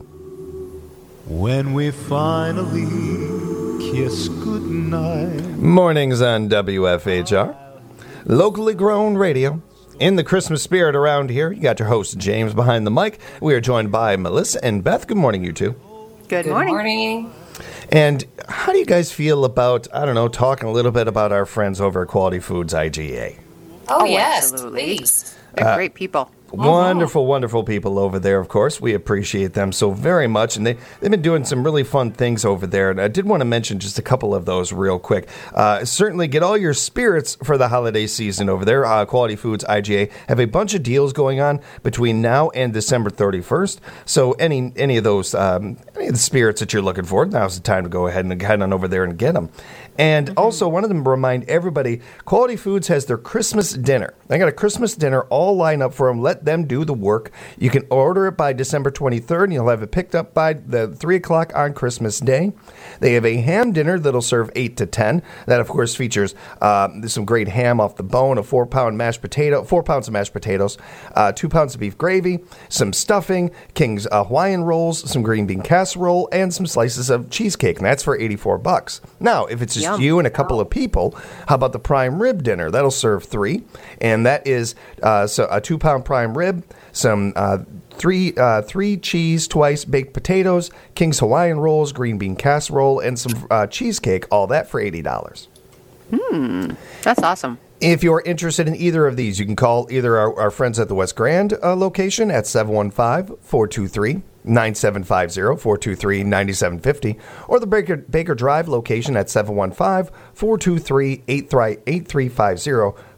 Speaker 4: When we finally kiss goodnight.
Speaker 1: Mornings on W F H R, locally grown radio. In the Christmas spirit around here, you got your host, James, behind the mic. We are joined by Melissa and Beth. Good morning, you two.
Speaker 2: Good,
Speaker 3: Good
Speaker 2: morning.
Speaker 3: morning.
Speaker 1: And how do you guys feel about, I don't know, talking a little bit about our friends over at Quality Foods I G A?
Speaker 3: Oh,
Speaker 2: Oh,
Speaker 3: yes,
Speaker 2: absolutely.
Speaker 3: please.
Speaker 2: They're great people.
Speaker 1: Wonderful, wonderful people over there, of course. We appreciate them so very much. And they, they've been doing some really fun things over there. And I did want to mention just a couple of those real quick. Uh, certainly get all your spirits for the holiday season over there. Uh, Quality Foods I G A have a bunch of deals going on between now and December thirty-first. So any any of those, um, any of the spirits that you're looking for, now's the time to go ahead and head on over there and get them. And
Speaker 2: Mm-hmm.
Speaker 1: also, one of them remind everybody, Quality Foods has their Christmas dinner. They got a Christmas dinner all lined up for them. Let them do the work. You can order it by December twenty-third, and you'll have it picked up by the three o'clock on Christmas Day. They have a ham dinner that'll serve eight to ten. That, of course, features uh, some great ham off the bone, a four-pound mashed potato, four pounds of mashed potatoes, uh, two pounds of beef gravy, some stuffing, King's uh, Hawaiian rolls, some green bean casserole, and some slices of cheesecake, and that's for eighty-four bucks. Now, if it's just
Speaker 2: Yum.
Speaker 1: you and a couple of people, how about the prime rib dinner? That'll serve three, and that is uh, so a two-pound prime rib, some uh, three uh, three cheese twice baked potatoes, King's Hawaiian rolls, green bean casserole, and some uh, cheesecake. All that for eighty dollars.
Speaker 2: That's awesome.
Speaker 1: If you're interested in either of these, you can call either our, our friends at the West Grand uh, location at seven one five, four two three, nine seven five zero, four two three, nine seven five zero, or the Baker, Baker Drive location at seven one five, four two three, eight three five zero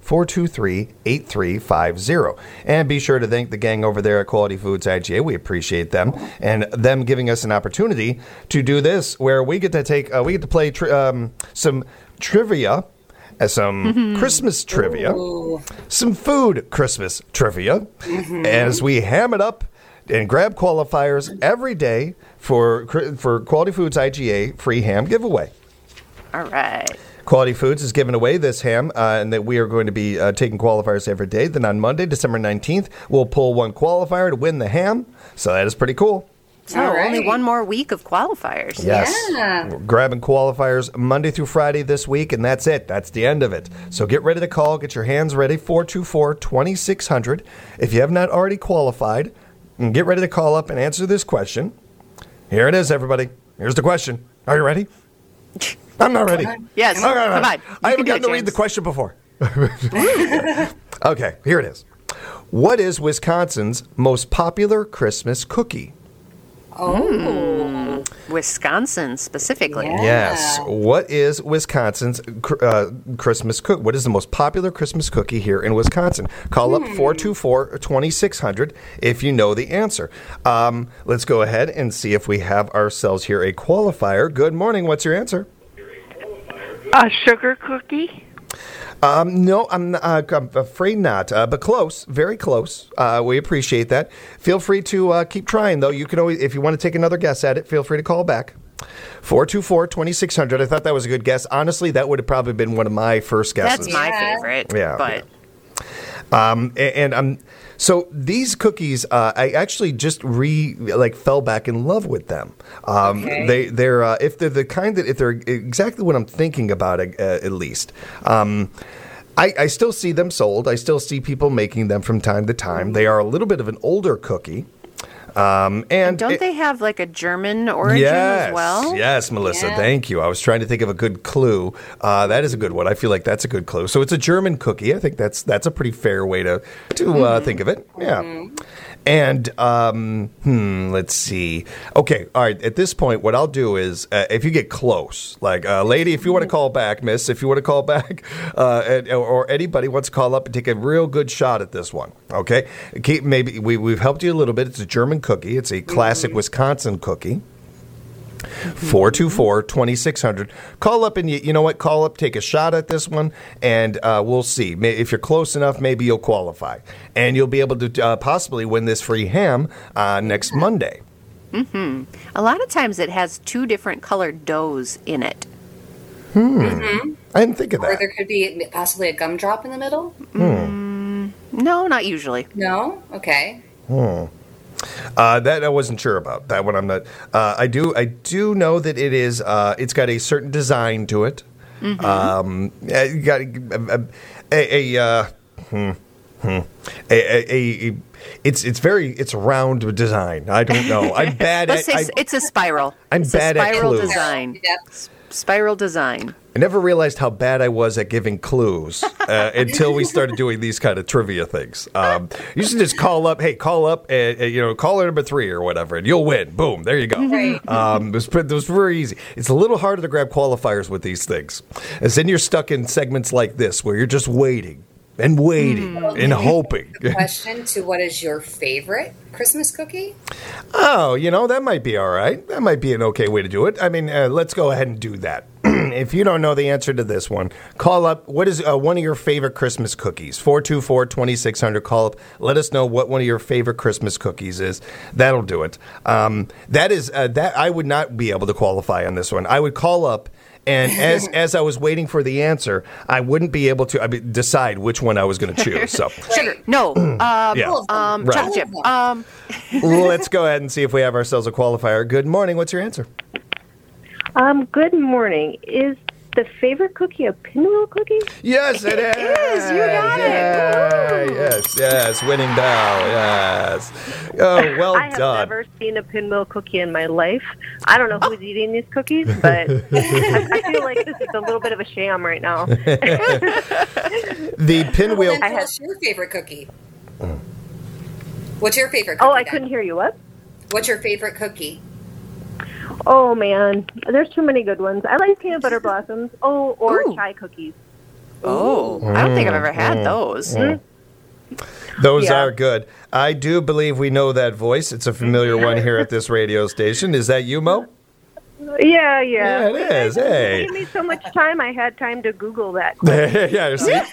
Speaker 1: four two three, eight three five zero. And be sure to thank the gang over there at Quality Foods I G A. We appreciate them and them giving us an opportunity to do this where we get to take, uh, we get to play tri- um, some trivia. Uh, some mm-hmm. Christmas trivia, Ooh. some food Christmas trivia, mm-hmm. as we ham it up and grab qualifiers every day for for Quality Foods I G A free ham giveaway.
Speaker 2: All right.
Speaker 1: Quality Foods is giving away this ham, uh, and that we are going to be uh, taking qualifiers every day. Then on Monday, December nineteenth, we'll pull one qualifier to win the ham. So that is pretty cool.
Speaker 2: So right. only one more week of qualifiers.
Speaker 1: Yes.
Speaker 3: Yeah.
Speaker 1: We're grabbing qualifiers Monday through Friday this week, and that's it. That's the end of it. So get ready to call. Get your hands ready. four two four, two six zero zero. If you have not already qualified, get ready to call up and answer this question. Here it is, everybody. Here's the question. Are you ready? I'm not ready.
Speaker 2: Yes.
Speaker 1: All right, all right.
Speaker 2: Come on. You
Speaker 1: I haven't
Speaker 2: can
Speaker 1: gotten to
Speaker 2: do it,
Speaker 1: read the
Speaker 2: James.
Speaker 1: question before. Okay, here it is. What is Wisconsin's most popular Christmas cookie?
Speaker 3: Oh.
Speaker 2: Wisconsin specifically.
Speaker 3: Yeah.
Speaker 1: Yes. What is Wisconsin's uh, Christmas cookie? What is the most popular Christmas cookie here in Wisconsin? Call up four two four, two six zero zero if you know the answer. Um, let's go ahead and see if we have ourselves here a qualifier. Good morning. What's your answer?
Speaker 5: A sugar cookie?
Speaker 1: Um, no, I'm, uh, I'm afraid not, uh, but close, very close. Uh, we appreciate that. Feel free to uh, keep trying, though. You can always, if you want to take another guess at it, feel free to call back. four two four, two six zero zero. I thought that was a good guess. Honestly, that would have probably been one of my first guesses.
Speaker 2: That's my
Speaker 3: Yeah.
Speaker 2: favorite.
Speaker 1: Yeah.
Speaker 2: But
Speaker 1: Um, and I'm so these cookies, uh, I actually just re like fell back in love with them. Um,
Speaker 3: Okay.
Speaker 1: They they're uh, if they're the kind that if they're exactly what I'm thinking about, uh, at least. Um, I, I still see them sold. I still see people making them from time to time. They are a little bit of an older cookie. Um, and
Speaker 2: don't
Speaker 1: it-
Speaker 2: they have like a German origin
Speaker 1: yes,
Speaker 2: as well?
Speaker 1: Yes, Melissa,
Speaker 3: Yeah.
Speaker 1: thank you. I was trying to think of a good clue. Uh, that is a good one. I feel like that's a good clue. So it's a German cookie. I think that's that's a pretty fair way to to uh, think of it. Yeah. And um, hmm, let's see. Okay, all right. At this point, what I'll do is, uh, if you get close, like uh, lady, if you want to call back, miss, if you want to call back, uh, and, or anybody wants to call up and take a real good shot at this one. Okay, Keep, maybe we, we've helped you a little bit. It's a German cookie. It's a classic Wisconsin cookie. four two four, two six zero zero. Call up and you, you know what? Call up, take a shot at this one, and uh, we'll see. May, if you're close enough, maybe you'll qualify. And you'll be able to uh, possibly win this free ham uh, next Monday.
Speaker 2: Mm-hmm. A lot of times it has two different colored doughs in it.
Speaker 1: Hmm.
Speaker 3: Mm-hmm.
Speaker 1: I didn't think of
Speaker 3: Or
Speaker 1: that.
Speaker 3: there could be possibly a gumdrop in the middle.
Speaker 1: Hmm.
Speaker 2: No, not usually.
Speaker 3: No? Okay.
Speaker 1: Hmm. Uh, that I wasn't sure about. That one I'm not. Uh, I do. I do know that it is. Uh, it's got a certain design to it.
Speaker 2: Mm-hmm.
Speaker 1: Um, uh, you got a, a, a, uh, hmm, hmm, a, a, a. It's it's very. It's a round design. I don't know. I'm bad
Speaker 2: Let's
Speaker 1: at.
Speaker 2: say
Speaker 1: I,
Speaker 2: it's a spiral.
Speaker 1: I'm
Speaker 2: it's
Speaker 1: bad
Speaker 2: a
Speaker 1: at
Speaker 2: spiral
Speaker 1: clues.
Speaker 2: design.
Speaker 3: Yep.
Speaker 2: S- Spiral design.
Speaker 1: I never realized how bad I was at giving clues uh, until we started doing these kind of trivia things. Um, you should just call up, hey, call up, and, and, you know, caller number three or whatever, and you'll win. Boom, there you go.
Speaker 3: Right.
Speaker 1: Um, it, was, it was very easy. It's a little harder to grab qualifiers with these things. As then you're stuck in segments like this where you're just waiting and waiting
Speaker 3: Well,
Speaker 1: and
Speaker 3: can you
Speaker 1: hoping.
Speaker 3: put the question to what is your favorite Christmas cookie?
Speaker 1: Oh, you know, that might be all right. That might be an okay way to do it. I mean, uh, let's go ahead and do that. If you don't know the answer to this one, call up. What is uh, one of your favorite Christmas cookies? four two four, two six zero zero. Call up. Let us know what one of your favorite Christmas cookies is. That'll do it. Um, that is uh, that I would not be able to qualify on this one. I would call up. And as as I was waiting for the answer, I wouldn't be able to I mean, decide which one I was going to choose. So
Speaker 2: Sugar. No. Um,
Speaker 1: Yeah.
Speaker 2: um,
Speaker 1: Right.
Speaker 2: chocolate chip. Um,
Speaker 1: let's go ahead and see if we have ourselves a qualifier. Good morning. What's your answer?
Speaker 5: Um, good morning. Is the favorite cookie a pinwheel cookie?
Speaker 1: Yes, it is.
Speaker 2: is. You got it.
Speaker 1: Yeah,
Speaker 2: Woo.
Speaker 1: yes, yes. Winning Dow. Yes. Oh, well
Speaker 5: I have
Speaker 1: done.
Speaker 5: never seen a pinwheel cookie in my life. I don't know who's eating these cookies, but I, I feel like this is a little bit of a sham right now.
Speaker 1: The pinwheel.
Speaker 3: Well, then
Speaker 5: I
Speaker 3: tell
Speaker 5: had-
Speaker 3: us your favorite cookie. What's your favorite cookie?
Speaker 5: Oh, I
Speaker 3: then?
Speaker 5: couldn't hear you. What?
Speaker 3: What's your favorite cookie?
Speaker 5: Oh, man. There's too many good ones. I like peanut butter blossoms. Oh, or
Speaker 2: Ooh.
Speaker 5: chai cookies.
Speaker 2: Oh, I don't think I've ever had those.
Speaker 1: Those
Speaker 5: Yeah.
Speaker 1: are good. I do believe we know that voice. It's a familiar one here at this radio station. Is that you, Mo?
Speaker 5: Yeah, yeah.
Speaker 1: Yeah, it is. Hey.
Speaker 5: You gave me so much time, I had time to Google that.
Speaker 1: Yeah, you see?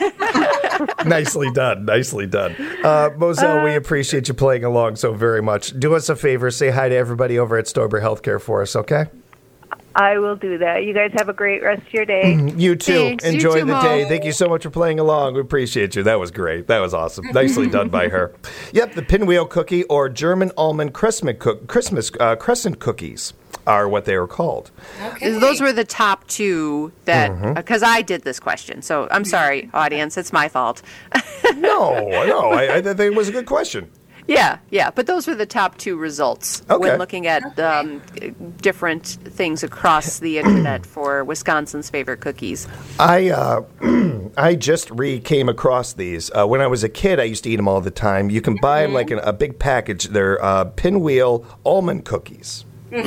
Speaker 1: Nicely done. Nicely done. Uh, Moselle, we appreciate you playing along so very much. Do us a favor. Say hi to everybody over at Stober Healthcare for us, okay?
Speaker 5: I will do that. You guys have a great rest of your day.
Speaker 1: You too.
Speaker 2: Thanks. You
Speaker 1: Enjoy
Speaker 2: too,
Speaker 1: the
Speaker 2: Mo.
Speaker 1: day. Thank you so much for playing along. We appreciate you. That was great. That was awesome. Nicely done by her. Yep, the pinwheel cookie or German almond Christmas, cook, Christmas uh, crescent cookies are what they are called.
Speaker 3: Okay.
Speaker 2: Those were the top two that, because I did this question. So I'm sorry, audience. It's my fault.
Speaker 1: No, no. I, I think it was a good question.
Speaker 2: Yeah, yeah, but those were the top two results
Speaker 1: Okay.
Speaker 2: when looking at um, different things across the internet for Wisconsin's favorite cookies.
Speaker 1: I uh, I just re came across these uh, when I was a kid. I used to eat them all the time. You can buy them like in a big package. They're uh, pinwheel almond cookies.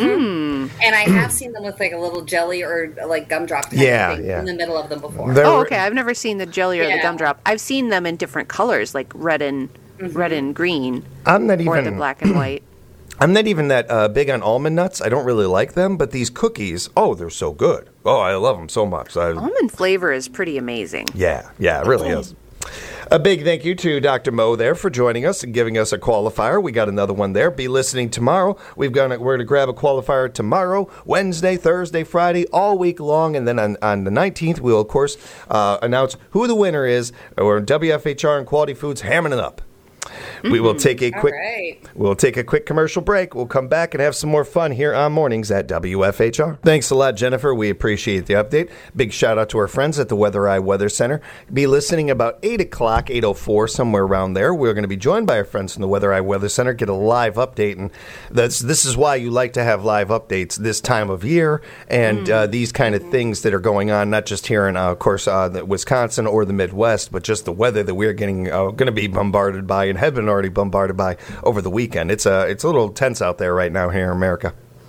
Speaker 3: And I have seen them with like a little jelly or like gumdrop kind
Speaker 1: Yeah,
Speaker 3: of thing
Speaker 1: yeah.
Speaker 3: in the middle of them before.
Speaker 1: They're-
Speaker 2: Oh, okay. I've never seen the jelly or the
Speaker 3: Yeah.
Speaker 2: gumdrop. I've seen them in different colors, like red and red and green,
Speaker 1: I'm not
Speaker 2: or the
Speaker 1: even.
Speaker 2: black and white.
Speaker 1: I'm not even that uh, big on almond nuts. I don't really like them, but these cookies, oh, they're so good. Oh, I love them so much. I,
Speaker 2: Almond flavor is pretty amazing.
Speaker 1: yeah, yeah, it really is. A big thank you to Doctor Mo there for joining us and giving us a qualifier. We got another one there. Be listening tomorrow. We've got we're going to grab a qualifier tomorrow, Wednesday, Thursday, Friday, all week long, and then on, on the nineteenth we'll of course uh, announce who the winner is. We're W F H R and Quality Foods hamming it up. We will take a
Speaker 3: All
Speaker 1: quick
Speaker 3: right.
Speaker 1: We'll take a quick commercial break. We'll come back and have some more fun here on Mornings at W F H R. Thanks a lot, Jennifer. We appreciate the update. Big shout out to our friends at the Weather Eye Weather Center. Be listening about eight o'clock, eight oh four, somewhere around there. We're going to be joined by our friends from the Weather Eye Weather Center, get a live update. And that's this is why you like to have live updates this time of year and uh, these kind of things that are going on, not just here in, uh, of course, uh, the Wisconsin or the Midwest, but just the weather that we're getting uh, going to be bombarded by and have been already bombarded by over the weekend. It's a it's a little tense out there right now here in America.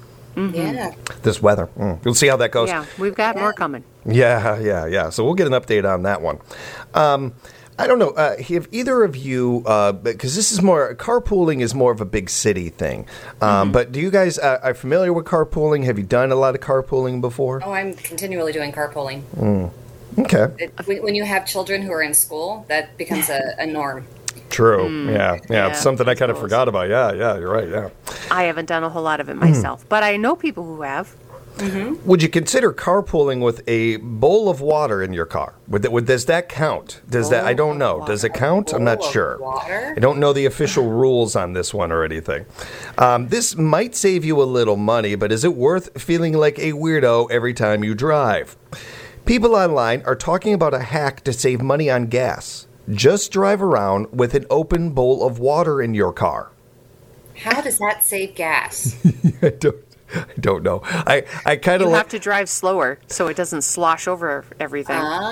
Speaker 3: Yeah.
Speaker 1: This weather. Mm. We'll see how that goes.
Speaker 2: Yeah, we've got more coming.
Speaker 1: Yeah, yeah, yeah. So we'll get an update on that one. Um, I don't know. Uh, have either of you, uh, because this is more, carpooling is more of a big city thing. Um, But do you guys uh, are familiar with carpooling? Have you done a lot of carpooling before?
Speaker 3: Oh, I'm continually doing carpooling.
Speaker 1: Okay.
Speaker 3: It, when, when you have children who are in school, that becomes a, a norm.
Speaker 1: True. Yeah, yeah.
Speaker 2: yeah,
Speaker 1: It's something I
Speaker 2: I
Speaker 1: kind of
Speaker 2: suppose.
Speaker 1: forgot about. Yeah, yeah. You're right. Yeah.
Speaker 2: I haven't done a whole lot of it myself, but I know people who have.
Speaker 1: Would you consider carpooling with a bowl of water in your car? Would that, would, does that count? Does that? I don't know. Does it count? I'm not
Speaker 3: Bowl of
Speaker 1: sure.
Speaker 3: water?
Speaker 1: I don't know the official rules on this one or anything. Um, this might save you a little money, but is it worth feeling like a weirdo every time you drive? People online are talking about a hack to save money on gas. Just drive around with an open bowl of water in your car.
Speaker 3: How does that save gas?
Speaker 1: I don't. I don't know. I, I kind
Speaker 2: You
Speaker 1: of
Speaker 2: have
Speaker 1: like.
Speaker 2: to drive slower so it doesn't slosh over everything.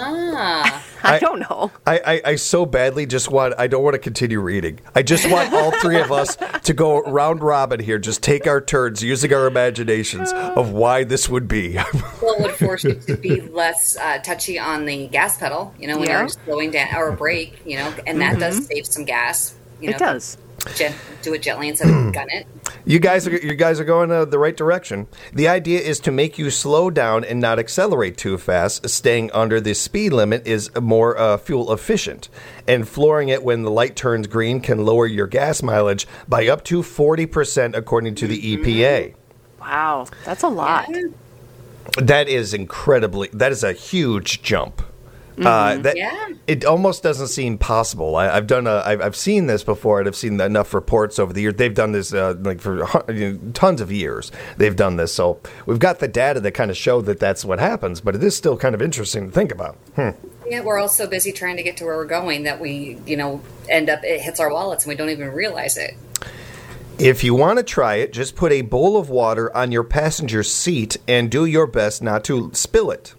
Speaker 3: ah.
Speaker 2: I,
Speaker 1: I-
Speaker 2: don't know.
Speaker 1: I, I, I so badly just want, I don't want to continue reading. I just want all three of us to go round robin here, just take our turns using our imaginations of why this would be.
Speaker 3: Well, it would force you to be less uh, touchy on the gas pedal, you know, when
Speaker 2: Yeah.
Speaker 3: you're slowing down, or a brake, you know, and that does save some gas. You know,
Speaker 2: It does.
Speaker 3: Gen- do it gently instead of gun it.
Speaker 1: You guys are you guys are going uh, the right direction. The idea is to make you slow down and not accelerate too fast. Staying under the speed limit is more uh, fuel efficient, and flooring it when the light turns green can lower your gas mileage by up to forty percent, according to the E P A.
Speaker 2: Wow, that's a lot.
Speaker 1: That is incredibly. That is a huge jump. Uh, that
Speaker 3: Yeah.
Speaker 1: it almost doesn't seem possible. I, I've done a. I've, I've seen this before, and I've seen enough reports over the years. They've done this uh, like for hun- you know, tons of years. They've done this, so we've got the data that kind of show that that's what happens. But it is still kind of interesting to think about. Hmm.
Speaker 3: Yeah, we're all so busy trying to get to where we're going that we, you know, end up, it hits our wallets and we don't even realize it.
Speaker 1: If you want to try it, just put a bowl of water on your passenger seat and do your best not to spill it.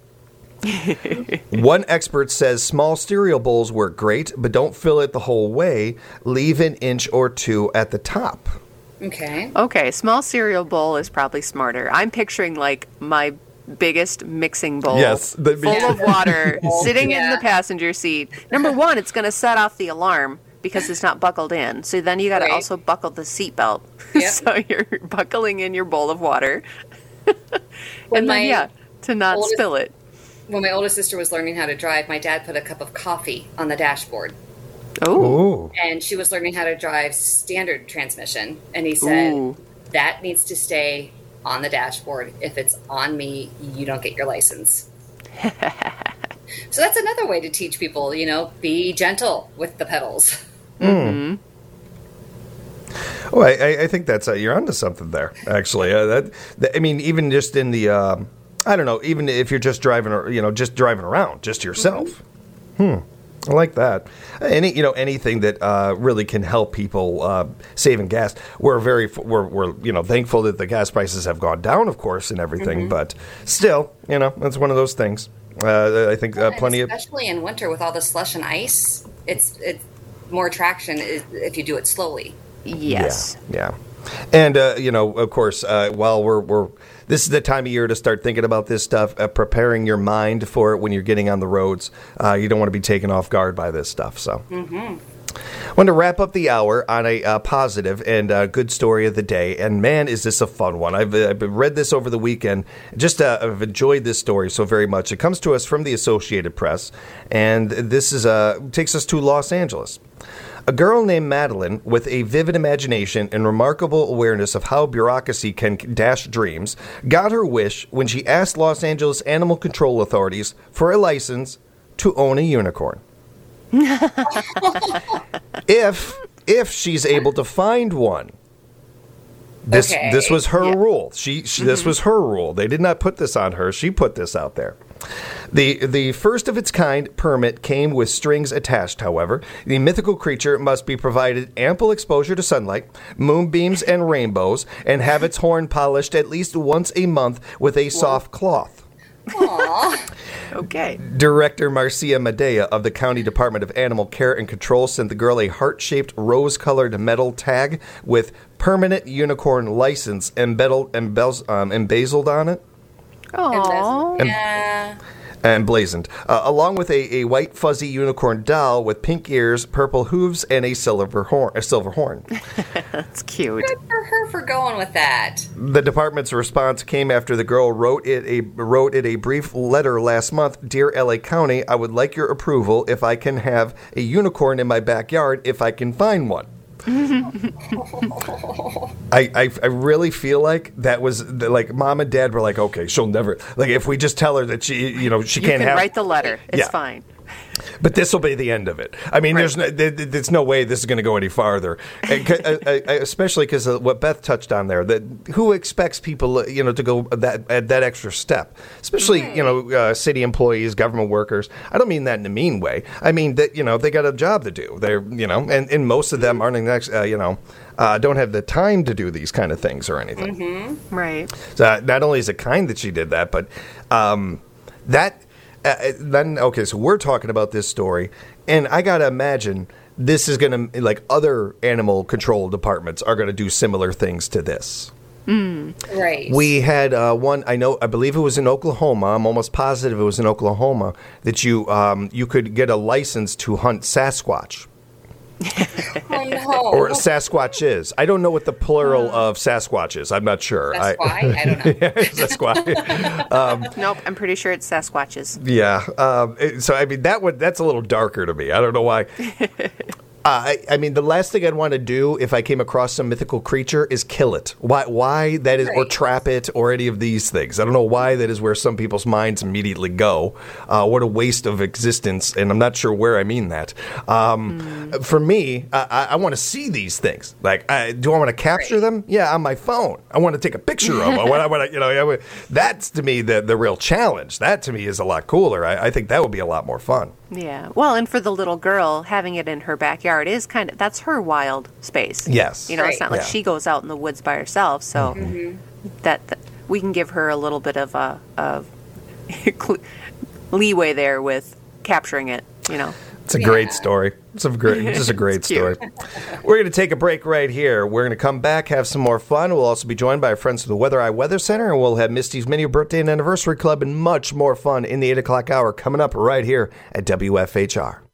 Speaker 1: One expert says small cereal bowls work great, but don't fill it the whole way. Leave an inch or two at the top.
Speaker 3: Okay.
Speaker 2: Okay, small cereal bowl is probably smarter. I'm picturing like my biggest mixing bowl
Speaker 1: Yes, the-
Speaker 2: full of water sitting in
Speaker 3: Yeah.
Speaker 2: the passenger seat. Number one, it's going to set off the alarm because it's not buckled in. So then you got to
Speaker 3: Right.
Speaker 2: also buckle the seatbelt.
Speaker 3: Yep.
Speaker 2: So you're buckling in your bowl of water.
Speaker 3: When
Speaker 2: and then,
Speaker 3: my
Speaker 2: yeah, to not
Speaker 3: oldest-
Speaker 2: spill it.
Speaker 3: When my oldest sister was learning how to drive, my dad put a cup of coffee on the dashboard.
Speaker 2: Oh,
Speaker 1: Ooh.
Speaker 3: And she was learning how to drive standard transmission. And he said,
Speaker 2: Ooh.
Speaker 3: that needs to stay on the dashboard. If it's on me, you don't get your license. So that's another way to teach people, you know, be gentle with the pedals.
Speaker 1: Oh, I, I- I think that's uh, you're onto something there. Actually, uh, that, that I mean, even just in the, um, I don't know, even if you're just driving, or you know, just driving around, just yourself. Hmm. I like that. Any, you know, anything that uh, really can help people uh, saving gas. We're very, we're, we're, you know, thankful that the gas prices have gone down, of course, and everything. But still, you know, that's one of those things. Uh, I think uh,
Speaker 3: And
Speaker 1: plenty of.
Speaker 3: especially in winter with all the slush and ice, it's it's more traction is if you do it slowly.
Speaker 2: yes.
Speaker 1: Yeah, yeah. And uh, you know, of course, uh, while we're we're this is the time of year to start thinking about this stuff, uh, preparing your mind for it when you're getting on the roads. Uh, you don't want to be taken off guard by this stuff. So, mm-hmm. I want to wrap up the hour on a uh, positive and uh, good story of the day. And man, is this a fun one! I've, I've read this over the weekend. Just uh, I've enjoyed this story so very much. It comes to us from the Associated Press, and this is uh, takes us to Los Angeles. A girl named Madeline, with a vivid imagination and remarkable awareness of how bureaucracy can dash dreams, got her wish when she asked Los Angeles Animal Control authorities for a license to own a unicorn. if if she's able to find one. This
Speaker 3: Okay.
Speaker 1: this was her
Speaker 2: Yeah.
Speaker 1: rule. She, she this was her rule. They did not put this on her. She put this out there. The the first of its kind permit came with strings attached, however. The mythical creature must be provided ample exposure to sunlight, moonbeams, and rainbows, and have its horn polished at least once a month with a soft cloth.
Speaker 2: Okay.
Speaker 1: Director Marcia Medea of the County Department of Animal Care and Control sent the girl a heart-shaped rose-colored metal tag with permanent unicorn license embeddled, embez, um, embezzled on it.
Speaker 2: Oh.
Speaker 3: Yeah.
Speaker 1: And blazoned, uh, along with a, a white fuzzy unicorn doll with pink ears, purple hooves, and a silver horn. A silver horn.
Speaker 2: That's cute.
Speaker 3: Good for her for going with that.
Speaker 1: The department's response came after the girl wrote it a wrote it a brief letter last month. Dear L A County, I would like your approval if I can have a unicorn in my backyard if I can find one. I, I I really feel like that was like mom and dad were like, okay, she'll never like if we just tell her that she you know she
Speaker 2: You
Speaker 1: can't
Speaker 2: can
Speaker 1: have
Speaker 2: write the letter. It's
Speaker 1: Yeah.
Speaker 2: fine.
Speaker 1: But this will be the end of it. I mean,
Speaker 2: Right.
Speaker 1: there's no, there, there's no way this is going to go any farther, And c- uh, uh, especially because of what Beth touched on there. That who expects people, uh, you know, to go that at that extra step, especially you know, uh, city employees, government workers. I don't mean that in a mean way. I mean that you know they got a job to do. They're you know, and, and most of them aren't next, uh, you know, uh, don't have the time to do these kind of things or anything.
Speaker 2: Right.
Speaker 1: So uh, not only is it kind that she did that, but um, that uh, then okay. So we're talking about this story, and I gotta imagine this is gonna like other animal control departments are gonna do similar things to this.
Speaker 3: Right.
Speaker 1: We had uh, one. I know. I believe it was in Oklahoma. I'm almost positive it was in Oklahoma that you um, you could get a license to hunt Sasquatch.
Speaker 3: Oh no.
Speaker 1: Or Sasquatches. I don't know what the plural of Sasquatch is. I'm not sure.
Speaker 3: That's
Speaker 1: I,
Speaker 3: why I don't know.
Speaker 1: Sasquatch.
Speaker 2: Nope. I'm pretty sure it's Sasquatches.
Speaker 1: Yeah. Um, it- so I mean that would that's a little darker to me. I don't know why. Uh, I, I mean, the last thing I'd want to do if I came across some mythical creature is kill it. Why? Why that is, or
Speaker 3: Right.
Speaker 1: trap it, or any of these things. I don't know why that is where some people's minds immediately go. Uh, what a waste of existence, and I'm not sure where I mean that. Um, For me, I, I, I want to see these things. Like, I, do I want to capture
Speaker 3: Right.
Speaker 1: them? Yeah, on my phone. I want to take a picture of them. I want, I want to, you know, I would- that's to me the the real challenge. That to me is a lot cooler. I, I think that would be a lot more fun.
Speaker 2: Yeah. Well, and for the little girl, having it in her backyard is kind of, that's her wild space.
Speaker 1: Yes.
Speaker 2: You know, it's
Speaker 3: Right.
Speaker 2: not like
Speaker 1: Yeah.
Speaker 2: she goes out in the woods by herself. So that, that we can give her a little bit of a, of leeway there with capturing it, you know.
Speaker 1: It's a great story. It's a great, just a great story. We're going to take a break right here. We're going to come back, have some more fun. We'll also be joined by our friends from the Weather Eye Weather Center, and we'll have Misty's Mini Birthday and Anniversary Club and much more fun in the eight o'clock hour coming up right here at W F H R.